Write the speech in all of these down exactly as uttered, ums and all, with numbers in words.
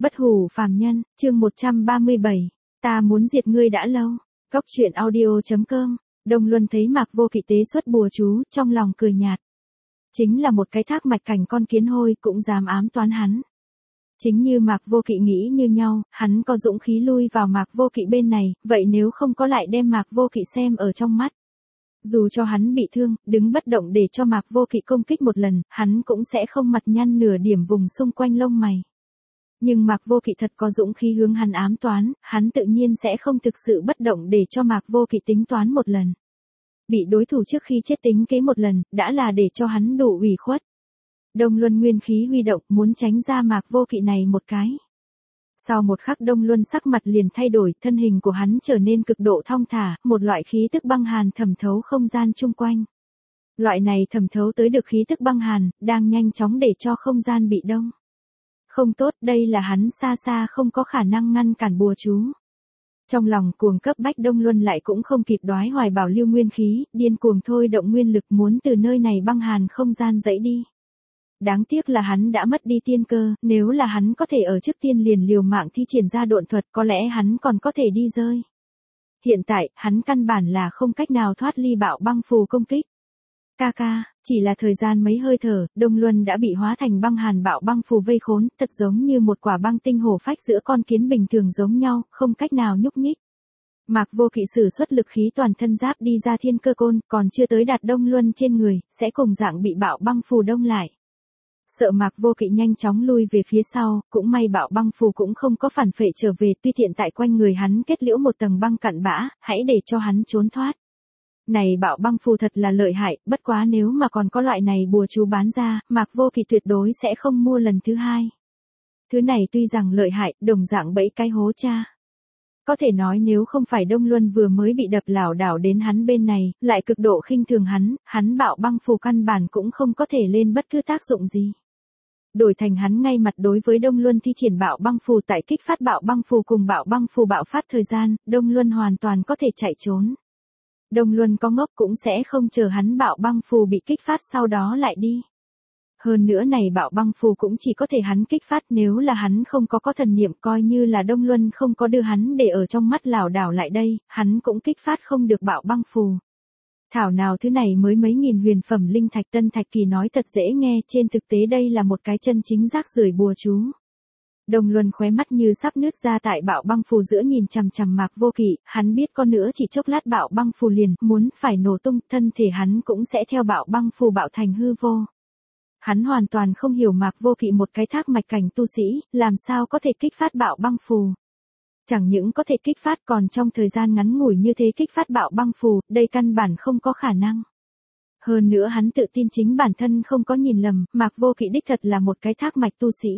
Bất hủ phàm nhân, chương một trăm ba mươi bảy. Ta muốn diệt ngươi đã lâu. Góc truyện audio chấm com. Đông Luân thấy Mạc Vô Kỵ tế xuất bùa chú, trong lòng cười nhạt. Chính là một cái thác mạch cảnh con kiến hôi cũng dám ám toán hắn. Chính như Mạc Vô Kỵ nghĩ như nhau, hắn có dũng khí lui vào Mạc Vô Kỵ bên này, vậy nếu không có lại đem Mạc Vô Kỵ xem ở trong mắt. Dù cho hắn bị thương, đứng bất động để cho Mạc Vô Kỵ công kích một lần, hắn cũng sẽ không mặt nhăn nửa điểm vùng xung quanh lông mày. Nhưng Mạc Vô Kỵ thật có dũng khí hướng hắn ám toán, hắn tự nhiên sẽ không thực sự bất động để cho Mạc Vô Kỵ tính toán một lần. Bị đối thủ trước khi chết tính kế một lần, đã là để cho hắn đủ ủy khuất. Đông Luân nguyên khí huy động, muốn tránh ra Mạc Vô Kỵ này một cái. Sau một khắc Đông Luân sắc mặt liền thay đổi, thân hình của hắn trở nên cực độ thong thả, một loại khí tức băng hàn thẩm thấu không gian chung quanh. Loại này thẩm thấu tới được khí tức băng hàn, đang nhanh chóng để cho không gian bị đông. Không tốt, đây là hắn xa xa không có khả năng ngăn cản bùa chú. Trong lòng cuồng cấp bách Đông Luân lại cũng không kịp đoái hoài bảo lưu nguyên khí, điên cuồng thôi động nguyên lực muốn từ nơi này băng hàn không gian dãy đi. Đáng tiếc là hắn đã mất đi tiên cơ, nếu là hắn có thể ở trước tiên liền liều mạng thi triển ra độn thuật có lẽ hắn còn có thể đi rơi. Hiện tại, hắn căn bản là không cách nào thoát ly bạo băng phù công kích. Ca ca, chỉ là thời gian mấy hơi thở, Đông Luân đã bị hóa thành băng hàn bạo băng phù vây khốn, thật giống như một quả băng tinh hổ phách giữa con kiến bình thường giống nhau, không cách nào nhúc nhích. Mạc Vô Kỵ sử xuất lực khí toàn thân giáp đi ra thiên cơ côn, còn chưa tới đạt Đông Luân trên người, sẽ cùng dạng bị bạo băng phù đông lại. Sợ Mạc Vô Kỵ nhanh chóng lui về phía sau, cũng may bạo băng phù cũng không có phản phệ trở về, tuy tiện tại quanh người hắn kết liễu một tầng băng cặn bã, hãy để cho hắn trốn thoát. Này bạo băng phù thật là lợi hại, bất quá nếu mà còn có loại này bùa chú bán ra, Mạc Vô Kỵ tuyệt đối sẽ không mua lần thứ hai. Thứ này tuy rằng lợi hại, đồng dạng bẫy cái hố cha. Có thể nói nếu không phải Đông Luân vừa mới bị đập lảo đảo đến hắn bên này, lại cực độ khinh thường hắn, hắn bạo băng phù căn bản cũng không có thể lên bất cứ tác dụng gì. Đổi thành hắn ngay mặt đối với Đông Luân thi triển bạo băng phù tại kích phát bạo băng phù cùng bạo băng phù bạo phát thời gian, Đông Luân hoàn toàn có thể chạy trốn. Đông Luân có ngốc cũng sẽ không chờ hắn bạo băng phù bị kích phát sau đó lại đi. Hơn nữa này bạo băng phù cũng chỉ có thể hắn kích phát, nếu là hắn không có có thần niệm, coi như là Đông Luân không có đưa hắn để ở trong mắt lảo đảo lại đây, hắn cũng kích phát không được bạo băng phù. Thảo nào thứ này mới mấy nghìn huyền phẩm linh thạch, Tân Thạch Kỳ nói thật dễ nghe, trên thực tế đây là một cái chân chính rác rưởi bùa chú. Đông Luân khóe mắt như sắp nứt ra tại bạo băng phù giữa nhìn chằm chằm Mạc Vô Kỵ, hắn biết con nữa chỉ chốc lát bạo băng phù liền muốn phải nổ tung, thân thể hắn cũng sẽ theo bạo băng phù bạo thành hư vô. Hắn hoàn toàn không hiểu Mạc Vô Kỵ một cái thác mạch cảnh tu sĩ, làm sao có thể kích phát bạo băng phù. Chẳng những có thể kích phát còn trong thời gian ngắn ngủi như thế kích phát bạo băng phù, đây căn bản không có khả năng. Hơn nữa hắn tự tin chính bản thân không có nhìn lầm, Mạc Vô Kỵ đích thật là một cái thác mạch tu sĩ.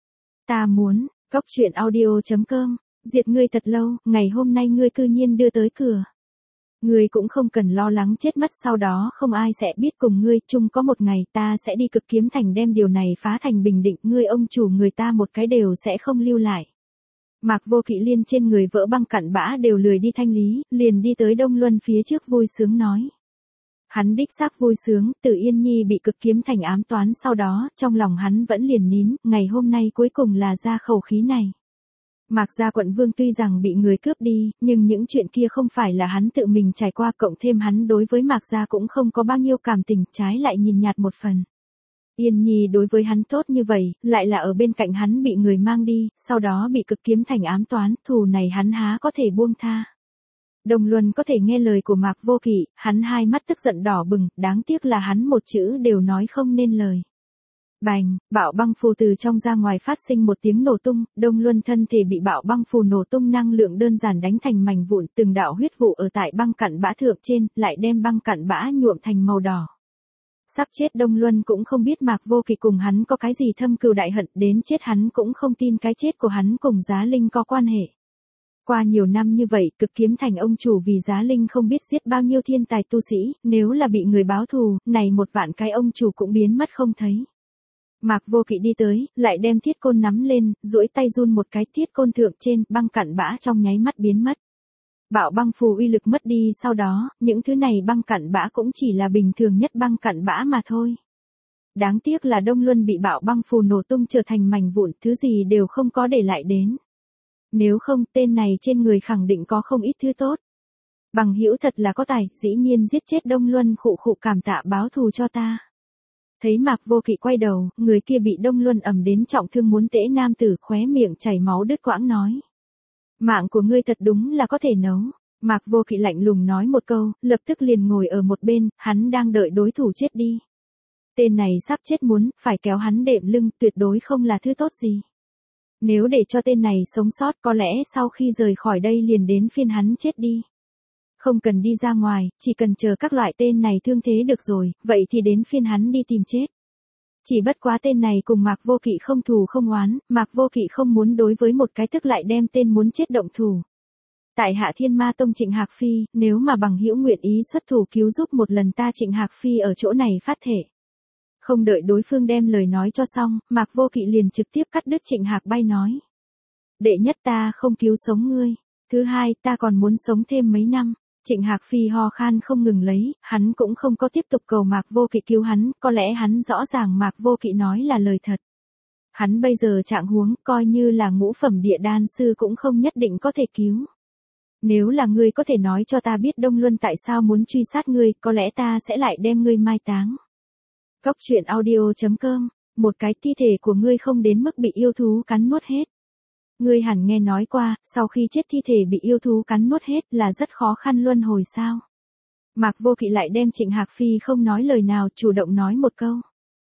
Ta muốn, góc truyện audio chấm com, diệt ngươi thật lâu, ngày hôm nay ngươi cư nhiên đưa tới cửa. Ngươi cũng không cần lo lắng chết mất, sau đó không ai sẽ biết cùng ngươi, chung có một ngày ta sẽ đi Cực Kiếm Thành đem điều này phá thành bình định, ngươi ông chủ người ta một cái đều sẽ không lưu lại. Mạc Vô Kỵ liên trên người vỡ băng cặn bã đều lười đi thanh lý, liền đi tới Đông Luân phía trước vui sướng nói. Hắn đích xác vui sướng, Từ Yên Nhi bị Cực Kiếm Thành ám toán sau đó, trong lòng hắn vẫn liền nín, ngày hôm nay cuối cùng là ra khẩu khí này. Mạc gia quận vương tuy rằng bị người cướp đi, nhưng những chuyện kia không phải là hắn tự mình trải qua, cộng thêm hắn đối với Mạc gia cũng không có bao nhiêu cảm tình, trái lại nhìn nhạt một phần. Yên Nhi đối với hắn tốt như vậy, lại là ở bên cạnh hắn bị người mang đi, sau đó bị Cực Kiếm Thành ám toán, thù này hắn há có thể buông tha. Đông Luân có thể nghe lời của Mạc Vô Kỵ, hắn hai mắt tức giận đỏ bừng, đáng tiếc là hắn một chữ đều nói không nên lời. Bành, bạo băng phù từ trong ra ngoài phát sinh một tiếng nổ tung, Đông Luân thân thể bị bạo băng phù nổ tung năng lượng đơn giản đánh thành mảnh vụn, từng đạo huyết vụ ở tại băng cặn bã thượng trên, lại đem băng cặn bã nhuộm thành màu đỏ. Sắp chết Đông Luân cũng không biết Mạc Vô Kỵ cùng hắn có cái gì thâm cừu đại hận, đến chết hắn cũng không tin cái chết của hắn cùng Giá Linh có quan hệ. Qua nhiều năm như vậy, Cực Kiếm Thành ông chủ vì Giá Linh không biết giết bao nhiêu thiên tài tu sĩ, nếu là bị người báo thù, này một vạn cái ông chủ cũng biến mất không thấy. Mạc Vô Kỵ đi tới, lại đem thiết côn nắm lên, duỗi tay run một cái, thiết côn thượng trên, băng cặn bã trong nháy mắt biến mất. Bạo băng phù uy lực mất đi, sau đó, những thứ này băng cặn bã cũng chỉ là bình thường nhất băng cặn bã mà thôi. Đáng tiếc là Đông Luân bị bạo băng phù nổ tung trở thành mảnh vụn, thứ gì đều không có để lại đến. Nếu không, tên này trên người khẳng định có không ít thứ tốt. Bằng hữu thật là có tài, dĩ nhiên giết chết Đông Luân, khụ khụ cảm tạ báo thù cho ta. Thấy Mạc Vô Kỵ quay đầu, người kia bị Đông Luân ầm đến trọng thương muốn tễ nam tử, khóe miệng chảy máu đứt quãng nói. Mạng của ngươi thật đúng là có thể nấu. Mạc Vô Kỵ lạnh lùng nói một câu, lập tức liền ngồi ở một bên, hắn đang đợi đối thủ chết đi. Tên này sắp chết muốn, phải kéo hắn đệm lưng, tuyệt đối không là thứ tốt gì. Nếu để cho tên này sống sót, có lẽ sau khi rời khỏi đây liền đến phiên hắn chết đi. Không cần đi ra ngoài, chỉ cần chờ các loại tên này thương thế được rồi, vậy thì đến phiên hắn đi tìm chết. Chỉ bất quá tên này cùng Mạc Vô Kỵ không thù không oán, Mạc Vô Kỵ không muốn đối với một cái tức lại đem tên muốn chết động thủ. Tại Hạ Thiên Ma Tông Trịnh Hạc Phi, nếu mà bằng hữu nguyện ý xuất thủ cứu giúp một lần ta Trịnh Hạc Phi ở chỗ này phát thể. Không đợi đối phương đem lời nói cho xong, Mạc Vô Kỵ liền trực tiếp cắt đứt Trịnh Hạc bay nói. Đệ nhất ta không cứu sống ngươi, thứ hai ta còn muốn sống thêm mấy năm. Trịnh Hạc Phi ho khan không ngừng lấy, hắn cũng không có tiếp tục cầu Mạc Vô Kỵ cứu hắn, có lẽ hắn rõ ràng Mạc Vô Kỵ nói là lời thật. Hắn bây giờ trạng huống, coi như là ngũ phẩm địa đan sư cũng không nhất định có thể cứu. Nếu là ngươi có thể nói cho ta biết Đông Luân tại sao muốn truy sát ngươi, có lẽ ta sẽ lại đem ngươi mai táng. Cốc truyện audio chấm com, một cái thi thể của ngươi không đến mức bị yêu thú cắn nuốt hết. Ngươi hẳn nghe nói qua, sau khi chết thi thể bị yêu thú cắn nuốt hết là rất khó khăn luân hồi sao. Mạc Vô Kỵ lại đem Trịnh Hạc Phi không nói lời nào, chủ động nói một câu.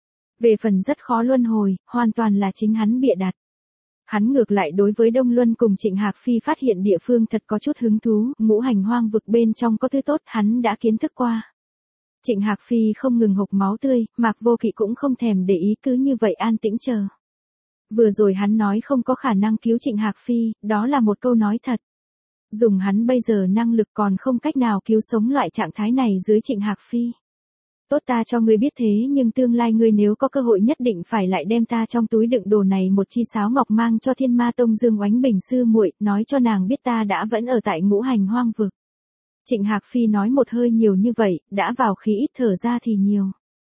Về phần rất khó luân hồi, hoàn toàn là chính hắn bịa đặt. Hắn ngược lại đối với Đông Luân cùng Trịnh Hạc Phi phát hiện địa phương thật có chút hứng thú, ngũ hành hoang vực bên trong có thứ tốt hắn đã kiến thức qua. Trịnh Hạc Phi không ngừng hộc máu tươi, Mạc Vô Kỵ cũng không thèm để ý, cứ như vậy an tĩnh chờ. Vừa rồi hắn nói không có khả năng cứu Trịnh Hạc Phi, đó là một câu nói thật. Dùng hắn bây giờ năng lực còn không cách nào cứu sống loại trạng thái này dưới Trịnh Hạc Phi. Tốt ta cho ngươi biết thế nhưng tương lai ngươi nếu có cơ hội nhất định phải lại đem ta trong túi đựng đồ này một chi sáo ngọc mang cho Thiên Ma Tông Dương Oánh Bình sư muội, nói cho nàng biết ta đã vẫn ở tại ngũ hành hoang vực. Trịnh Hạc Phi nói một hơi nhiều như vậy, đã vào khí ít thở ra thì nhiều.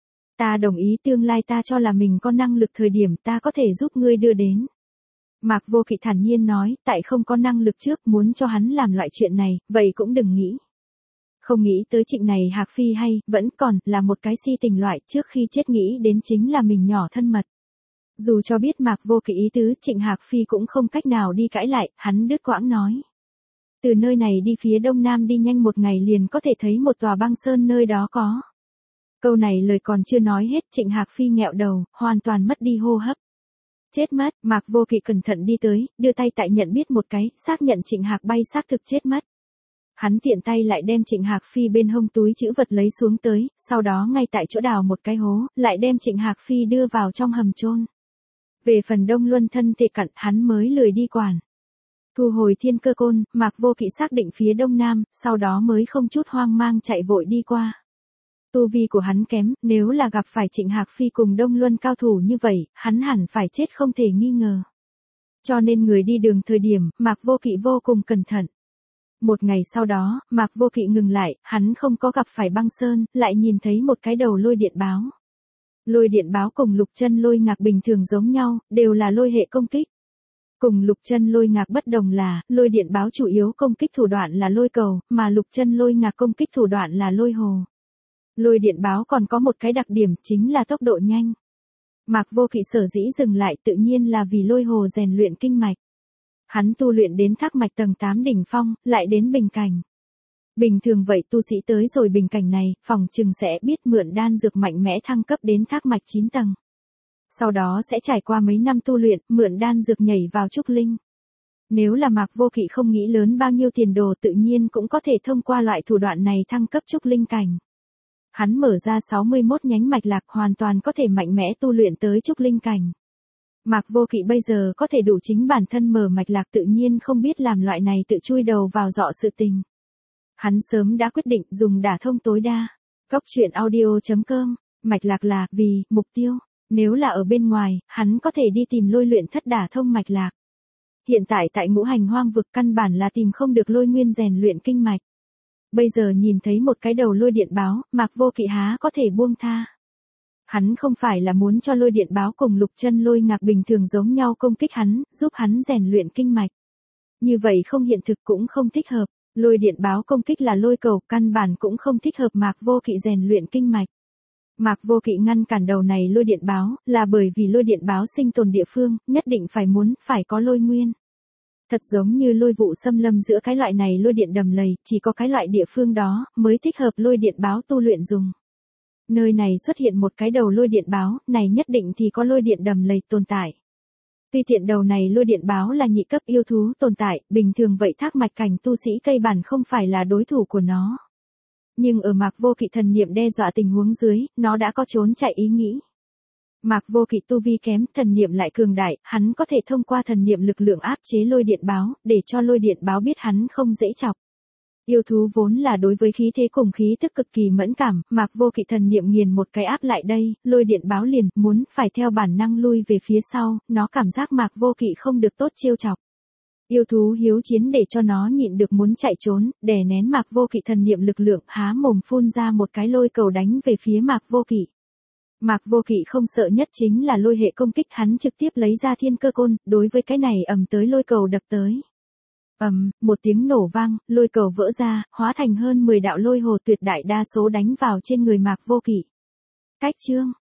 Ta đồng ý tương lai ta cho là mình có năng lực thời điểm ta có thể giúp ngươi đưa đến. Mạc Vô Kỵ thản nhiên nói, tại không có năng lực trước muốn cho hắn làm loại chuyện này, vậy cũng đừng nghĩ. Không nghĩ tới Trịnh này Hạc Phi hay, vẫn còn là một cái si tình loại, trước khi chết nghĩ đến chính là mình nhỏ thân mật. Dù cho biết Mạc Vô Kỵ ý tứ, Trịnh Hạc Phi cũng không cách nào đi cãi lại, hắn đứt quãng nói. Từ nơi này đi phía đông nam đi nhanh một ngày liền có thể thấy một tòa băng sơn nơi đó có. Câu này lời còn chưa nói hết, Trịnh Hạc Phi nghẹo đầu, hoàn toàn mất đi hô hấp. Chết mất, Mạc Vô Kỵ cẩn thận đi tới, đưa tay tại nhận biết một cái, xác nhận Trịnh Hạc bay xác thực chết mất. Hắn tiện tay lại đem Trịnh Hạc Phi bên hông túi trữ vật lấy xuống tới, sau đó ngay tại chỗ đào một cái hố, lại đem Trịnh Hạc Phi đưa vào trong hầm chôn. Về phần Đông Luân thân thể cận, hắn mới lười đi quản. Thu hồi thiên cơ côn, Mạc Vô Kỵ xác định phía đông nam, sau đó mới không chút hoang mang chạy vội đi qua. Tu vi của hắn kém, nếu là gặp phải Trịnh Hạc Phi cùng Đông Luân cao thủ như vậy, hắn hẳn phải chết không thể nghi ngờ. Cho nên người đi đường thời điểm, Mạc Vô Kỵ vô cùng cẩn thận. Một ngày sau đó, Mạc Vô Kỵ ngừng lại, hắn không có gặp phải băng sơn, lại nhìn thấy một cái đầu lôi điện báo. Lôi điện báo cùng lục chân lôi ngạc bình thường giống nhau, đều là lôi hệ công kích. Cùng lục chân lôi ngạc bất đồng là, lôi điện báo chủ yếu công kích thủ đoạn là lôi cầu, mà lục chân lôi ngạc công kích thủ đoạn là lôi hồ. Lôi điện báo còn có một cái đặc điểm chính là tốc độ nhanh. Mạc Vô Kỵ sở dĩ dừng lại tự nhiên là vì lôi hồ rèn luyện kinh mạch. Hắn tu luyện đến thác mạch tầng tám đỉnh phong, lại đến bình cảnh. Bình thường vậy tu sĩ tới rồi bình cảnh này, phòng chừng sẽ biết mượn đan dược mạnh mẽ thăng cấp đến thác mạch chín tầng. Sau đó sẽ trải qua mấy năm tu luyện, mượn đan dược nhảy vào trúc linh. Nếu là Mạc Vô Kỵ không nghĩ lớn bao nhiêu tiền đồ tự nhiên cũng có thể thông qua loại thủ đoạn này thăng cấp trúc linh cảnh. Hắn mở ra sáu mươi mốt nhánh mạch lạc hoàn toàn có thể mạnh mẽ tu luyện tới trúc linh cảnh. Mạc Vô Kỵ bây giờ có thể đủ chính bản thân mở mạch lạc tự nhiên không biết làm loại này tự chui đầu vào dọ sự tình. Hắn sớm đã quyết định dùng đả thông tối đa. Cốc truyện audio chấm com, mạch lạc là vì mục tiêu. Nếu là ở bên ngoài, hắn có thể đi tìm lôi luyện thất đả thông mạch lạc. Hiện tại tại ngũ hành hoang vực căn bản là tìm không được lôi nguyên rèn luyện kinh mạch. Bây giờ nhìn thấy một cái đầu lôi điện báo, Mạc Vô Kỵ há có thể buông tha. Hắn không phải là muốn cho lôi điện báo cùng lục chân lôi ngạc bình thường giống nhau công kích hắn, giúp hắn rèn luyện kinh mạch. Như vậy không hiện thực cũng không thích hợp, lôi điện báo công kích là lôi cầu, căn bản cũng không thích hợp Mạc Vô Kỵ rèn luyện kinh mạch. Mạc Vô Kỵ ngăn cản đầu này lôi điện báo, là bởi vì lôi điện báo sinh tồn địa phương, nhất định phải muốn, phải có lôi nguyên. Thật giống như lôi vụ xâm lâm giữa cái loại này lôi điện đầm lầy, chỉ có cái loại địa phương đó, mới thích hợp lôi điện báo tu luyện dùng. Nơi này xuất hiện một cái đầu lôi điện báo, này nhất định thì có lôi điện đầm lầy tồn tại. Tuy tiện đầu này lôi điện báo là nhị cấp yêu thú tồn tại, bình thường vậy thác mạch cảnh tu sĩ cây bản không phải là đối thủ của nó. Nhưng ở Mạc Vô Kỵ thần niệm đe dọa tình huống dưới, nó đã có trốn chạy ý nghĩ. Mạc Vô Kỵ tu vi kém, thần niệm lại cường đại, hắn có thể thông qua thần niệm lực lượng áp chế lôi điện báo, để cho lôi điện báo biết hắn không dễ chọc. Yêu thú vốn là đối với khí thế cùng khí tức cực kỳ mẫn cảm, Mạc Vô Kỵ thần niệm nghiền một cái áp lại đây, lôi điện báo liền muốn phải theo bản năng lui về phía sau, nó cảm giác Mạc Vô Kỵ không được tốt trêu chọc. Yêu thú hiếu chiến để cho nó nhịn được muốn chạy trốn, đè nén Mạc Vô Kỵ thần niệm lực lượng, há mồm phun ra một cái lôi cầu đánh về phía Mạc Vô Kỵ. Mạc Vô Kỵ không sợ nhất chính là lôi hệ công kích, hắn trực tiếp lấy ra thiên cơ côn, đối với cái này ầm tới lôi cầu đập tới. Ầm, một tiếng nổ vang, lôi cầu vỡ ra, hóa thành hơn mười đạo lôi hồ tuyệt đại đa số đánh vào trên người Mạc Vô Kỵ. Cách chương